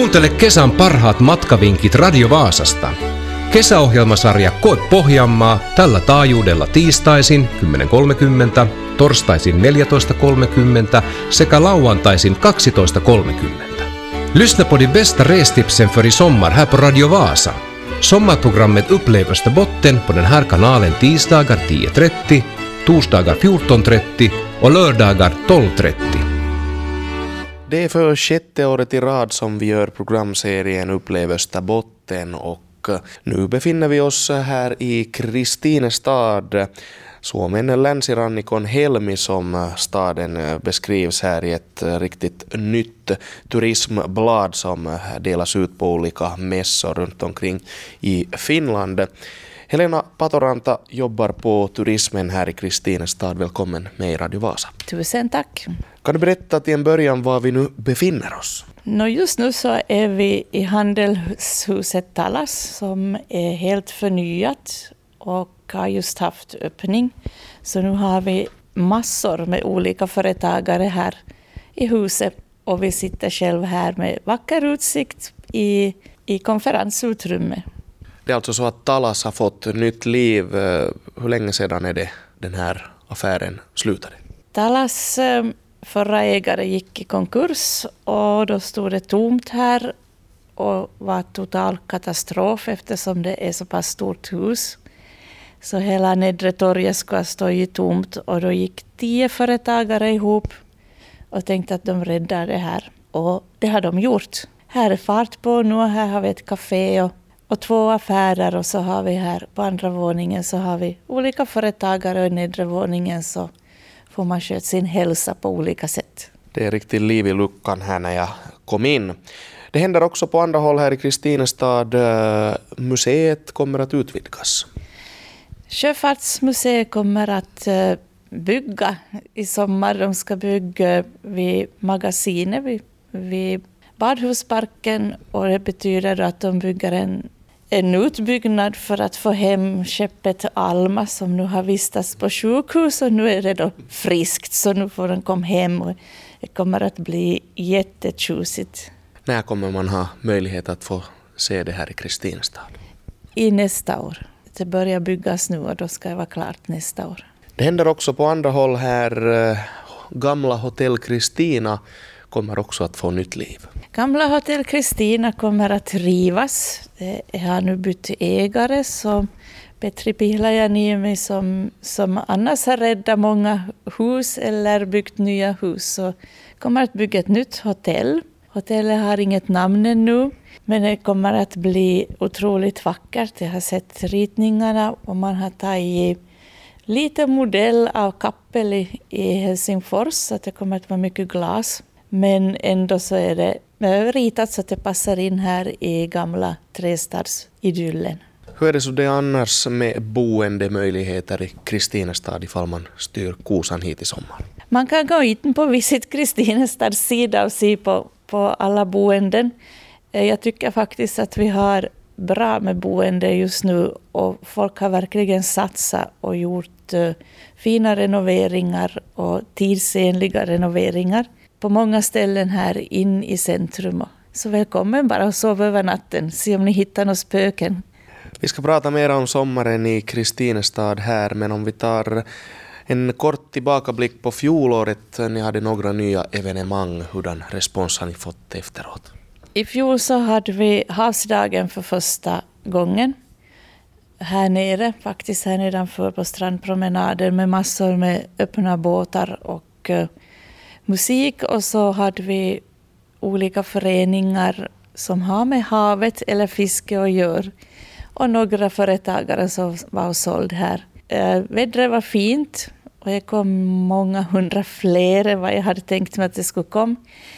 Kuuntele kesän parhaat matkavinkit Radio Vaasasta. Kesäohjelmasarja Koe Pohjanmaa tällä taajuudella tiistaisin 10.30, torstaisin 14.30 sekä lauantaisin 12.30. Lyssna på de bästa restipsen för i sommar här på Radio Vasa. Sommarprogrammet Upplevelste botten på den här kanalen tisdagar 10.30, torsdagar 14.30 och lördagar 12.30. Det är för 6:e året i rad som vi gör programserien Upplevelste botten och nu befinner vi oss här i Kristinestad. Suomen länsirannikon Helmi som staden beskrivs här i ett riktigt nytt turismblad som delas ut på olika mässor runt omkring i Finland. Helena Patoranta jobbar på turismen här i Kristinestad. Välkommen med i Radio Vasa. Tusen tack. Kan du berätta till en början var vi nu befinner oss? Just nu så är vi i handelshuset Talas som är helt förnyat och har just haft öppning. Så nu har vi massor med olika företagare här i huset och vi sitter själv här med vacker utsikt i konferensutrymmet. Det är alltså så att Talas har fått nytt liv. Hur länge sedan är det den här affären slutade? Talas förra ägare gick i konkurs och då stod det tomt här och var total katastrof eftersom det är så pass stort hus. Så hela nedre torget ska stå i tomt och då gick 10 företagare ihop och tänkte att de räddar det här. Och det har de gjort. Här är fart på nu, här har vi ett café och 2 affärer och så har vi här på andra våningen så har vi olika företagare och i nedre våningen så får man sköta sin hälsa på olika sätt. Det är riktigt liv i luckan här när jag kom in. Det händer också på andra håll här i Kristinestad. Museet kommer att utvidgas. Sjöfartsmuseet kommer att bygga i sommar. De ska bygga vid magasinet vid Badhusparken och det betyder att de bygger en utbyggnad för att få hem skeppet Alma som nu har vistats på sjukhus och nu är det då friskt så nu får den komma hem och det kommer att bli jättetjusigt. När kommer man ha möjlighet att få se det här i Kristinestad? I nästa år. Det börjar byggas nu och då ska det vara klart nästa år. Det händer också på andra håll här. Gamla Hotell Kristina kommer också att få nytt liv. Gamla Hotell Kristina kommer att rivas. Det har nu bytt ägare som Petri Pihlajaniemi som annars har räddat många hus eller byggt nya hus. Så kommer att bygga ett nytt hotell. Hotellet har inget namn ännu men det kommer att bli otroligt vackert. Jag har sett ritningarna och man har tagit lite modell av Kappel i Helsingfors så att det kommer att vara mycket glas. Men ändå så är det ritat så att det passar in här i gamla trestadsidyllen. Hur är det så det annars med boendemöjligheter i Kristinestad ifall man styr kosan hit i sommar? Man kan gå in på Visit Kristinestads sida och se på alla boenden. Jag tycker faktiskt att vi har bra med boende just nu och folk har verkligen satsat och gjort fina renoveringar och tidsenliga renoveringar på många ställen här in i centrum. Så välkommen bara och sova över natten. Se om ni hittar några spöken. Vi ska prata mer om sommaren i Kristinestad här, men om vi tar en kort tillbakablick på fjolåret. Ni hade några nya evenemang. Hurdan respons har ni fått efteråt? I fjol så hade vi havsdagen för första gången. Här nere, faktiskt här nedanför på strandpromenaden med massor med öppna båtar och musik. Och så hade vi olika föreningar som har med havet eller fiske att göra. Och några företagare som var och såld här. Vädret var fint och det kom många 100 fler än vad jag hade tänkt mig att det skulle komma.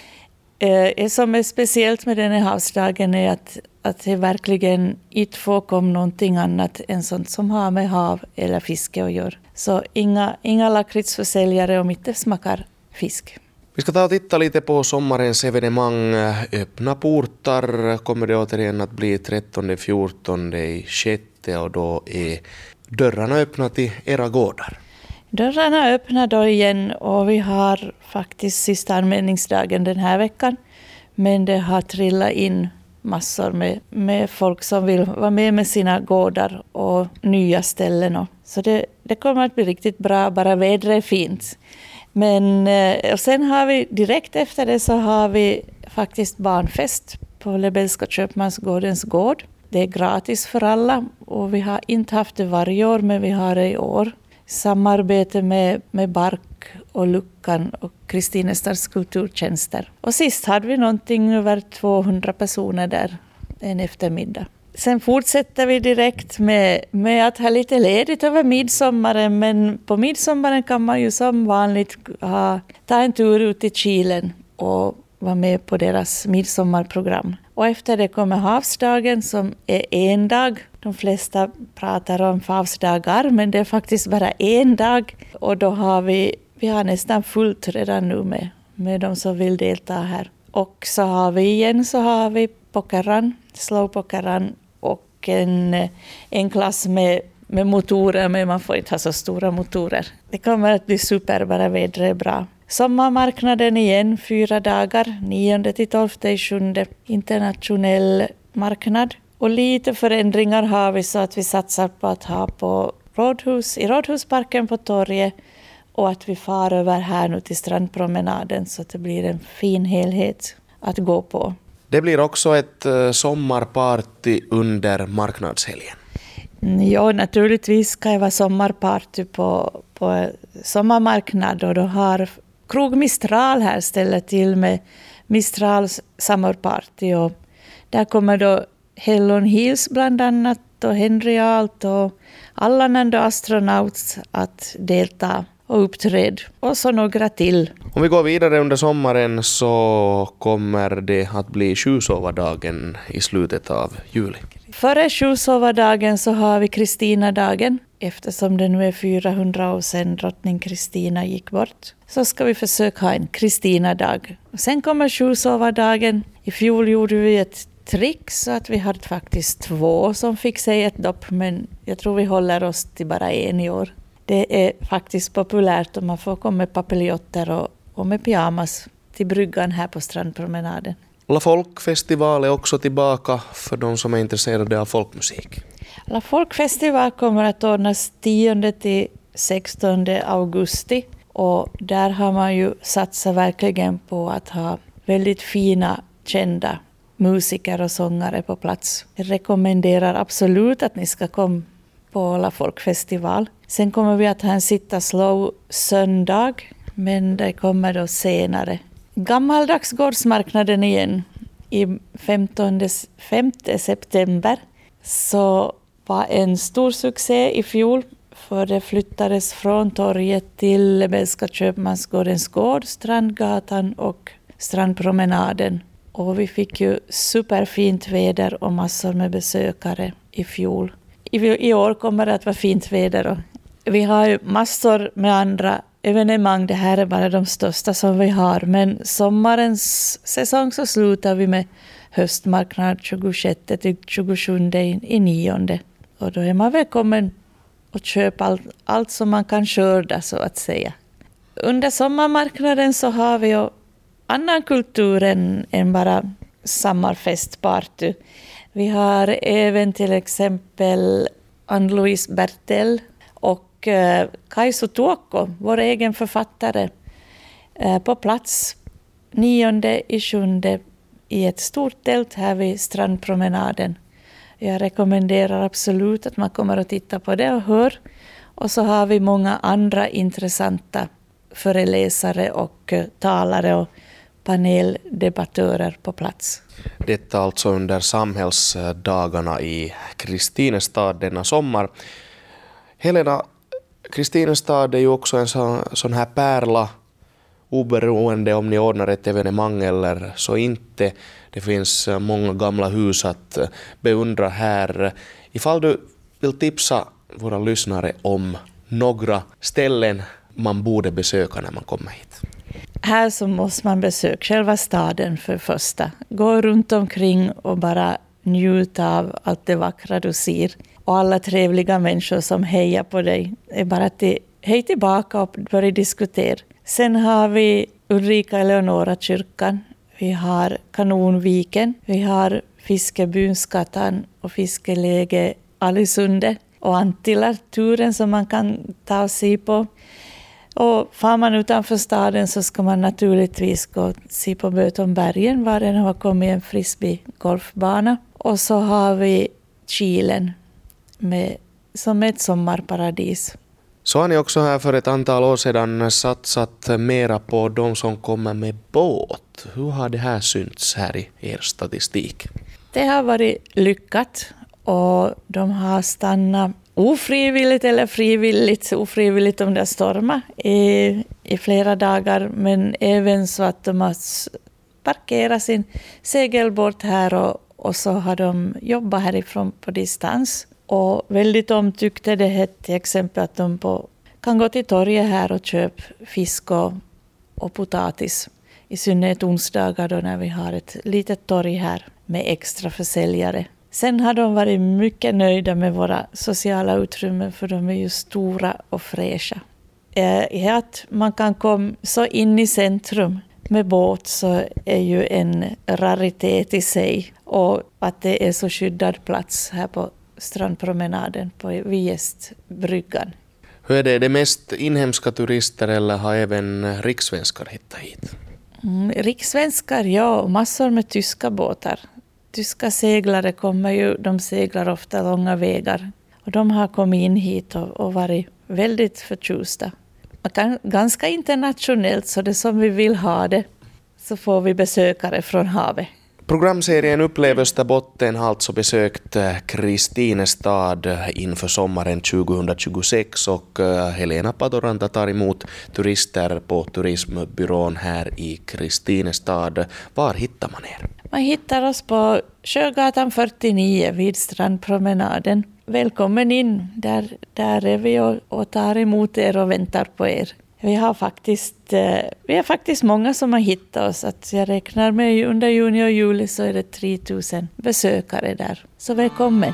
Det som är speciellt med den här havsdagen är att det verkligen inte får komma någonting annat än sånt som har med hav eller fiske att göra. Så inga lakritsförsäljare om inte smakar fisk. Vi ska ta och titta lite på sommarens evenemang. Öppna portar kommer det återigen att bli 13-14 i 6 och då är dörrarna öppna till era gårdar. Dörrarna öppnar då igen och vi har faktiskt sista anmälningsdagen den här veckan. Men det har trillat in massor med folk som vill vara med sina gårdar och nya ställen. Så det kommer att bli riktigt bra, bara vädret är fint. Men och sen har vi direkt efter det så har vi faktiskt barnfest på Lebelska köpmansgårdens gård. Det är gratis för alla och vi har inte haft det varje år, men vi har det i år. Samarbete med Bark och Luckan och Kristinestads kulturtjänster. Och sist hade vi någonting över 200 personer där en eftermiddag. Sen fortsätter vi direkt med att ha lite ledigt över midsommaren, men på midsommaren kan man ju som vanligt ta en tur ut i Kilen och vara med på deras midsommarprogram. Och efter det kommer havsdagen som är en dag. De flesta pratar om havsdagar, men det är faktiskt bara en dag. Och då har vi nästan fullt redan nu med de som vill delta här. Och så har vi pokerrun, slowpokerrun och en klass med motorer, men man får inte ha så stora motorer. Det kommer att bli super, bara vädret är bra. Sommarmarknaden igen, 4 dagar, 9-12/7, internationell marknad. Och lite förändringar har vi så att vi satsar på att ha i Rådhusparken på torget och att vi far över här nu till strandpromenaden så att det blir en fin helhet att gå på. Det blir också ett sommarparty under marknadshelgen. Ja, naturligtvis ska det vara sommarparty på sommarmarknad och då har Krog Mistral här ställt till med Mistrals sommarparty och där kommer då Hellon Hills bland annat och Henry Alt och alla andra astronauts att delta och uppträda och så några till. Om vi går vidare under sommaren så kommer det att bli Sjusovardagen i slutet av juli. Före Sjusovardagen så har vi Kristinadagen. Eftersom det nu är 400 år sedan drottning Kristina gick bort så ska vi försöka ha en Kristinadag. Sen kommer Sjusovardagen. I fjol gjorde vi ett trick så att vi hade faktiskt 2 som fick sig ett dopp, men jag tror vi håller oss till bara 1 i år. Det är faktiskt populärt och man får komma med papiljotter och med pyjamas till bryggan här på strandpromenaden. La Folkfestival är också tillbaka för de som är intresserade av folkmusik. La Folkfestival kommer att ordnas 10-16 augusti och där har man ju satsat verkligen på att ha väldigt fina, kända musiker och sångare på plats. Jag rekommenderar absolut att ni ska komma på La Folkfestival. Sen kommer vi att ha en sitta slow söndag, men det kommer då senare. Gammaldags gårdsmarknaden igen i 5 september så var en stor succé i fjol för det flyttades från torget till Lebelska köpmansgårdens gård, Strandgatan och strandpromenaden. Och vi fick ju superfint väder och massor med besökare i fjol. I år kommer det att vara fint väder och vi har ju massor med andra evenemang. Det här är bara de största som vi har. Men sommarens säsong så slutar vi med höstmarknad 26-27/9. Och då är man välkommen att köpa allt som man kan skörda så att säga. Under sommarmarknaden så har vi ju annan kultur än bara sommarfestparty. Vi har även till exempel Ann-Louise Bertel och Kaisu Tuokko, vår egen författare, på plats 9/7 i ett stort tält här vid strandpromenaden. Jag rekommenderar absolut att man kommer att titta på det och hör. Och så har vi många andra intressanta föreläsare och talare och paneldebattörer på plats. Detta alltså under samhällsdagarna i Kristinestad denna sommar. Helena, Kristinestad är ju också en sån här pärla, oberoende om ni ordnar ett evenemang eller så inte. Det finns många gamla hus att beundra här. Ifall du vill tipsa våra lyssnare om några ställen man borde besöka när man kommer hit. Här så måste man besöka själva staden för första. Gå runt omkring och bara njuta av allt det vackra du ser. Och alla trevliga människor som hejar på dig. Det är bara att hej tillbaka och börja diskutera. Sen har vi Ulrika Eleonora kyrkan. Vi har Kanonviken, vi har Fiskebunskatan och fiskeläge Alisunde och Antilla-turen som man kan ta och se på. Och far man utanför staden så ska man naturligtvis gå och se på Bötonbergen var den har kommit en frisbee-golfbana. Och så har vi Kilen som ett sommarparadis. Så har ni också här för ett antal år sedan satsat mera på de som kommer med båt. Hur har det här synts här i er statistik? Det har varit lyckat och de har stannat ofrivilligt eller frivilligt, ofrivilligt om det stormar i flera dagar, men även så att de har parkerat sin segelbåt här och så har de jobbat härifrån på distans. Och väldigt omtyckte det här till exempel att de kan gå till torget här och köpa fisk och potatis. I synnerhet onsdagar då när vi har ett litet torg här med extra försäljare. Sen har de varit mycket nöjda med våra sociala utrymmen för de är ju stora och fräscha. Att man kan komma så in i centrum med båt så är ju en raritet i sig. Och att det är så skyddad plats här på strandpromenaden vid Gästbryggan. Hur är det mest inhemska turister eller har även rikssvenskar hittat hit? Rikssvenskar, ja, och massor med tyska båtar. Tyska seglare de seglar ofta långa vägar. Och de har kommit in hit och varit väldigt förtjusta. Ganska internationellt, så det som vi vill ha det så får vi besökare från havet. Programserien Upplevelstabotten har alltså besökt Kristinestad inför sommaren 2026 och Helena Padoranta tar emot turister på turismbyrån här i Kristinestad. Var hittar man er? Man hittar oss på Sjögatan 49 vid strandpromenaden. Välkommen in, där är vi och tar emot er och väntar på er. Vi är faktiskt många som har hittat oss. Att jag räknar med under juni och juli så är det 3000 besökare där. Så välkommen!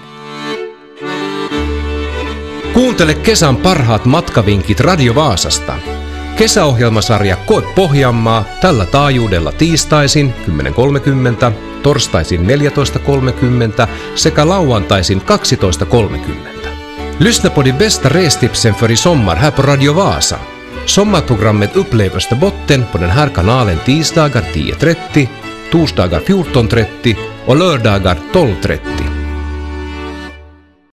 Kuuntele kesän parhaat matkavinkit Radio Vaasasta. Kesäohjelmasarja Koe Pohjanmaa tällä taajuudella tiistaisin 10.30, torstaisin 14.30 sekä lauantaisin 12.30. Lyssna på de bästa restipsen för i sommar här på Radio Vaasa. Sommarprogrammet Upplevelstabotten på den här kanalen tisdagar 10.30, torsdagar 14.30 och lördagar 12.30.